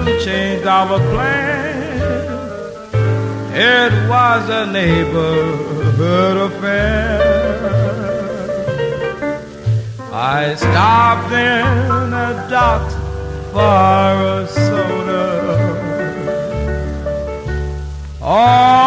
changed our plan. It was a neighborhood affair. I stopped in a docks for a soda. Oh,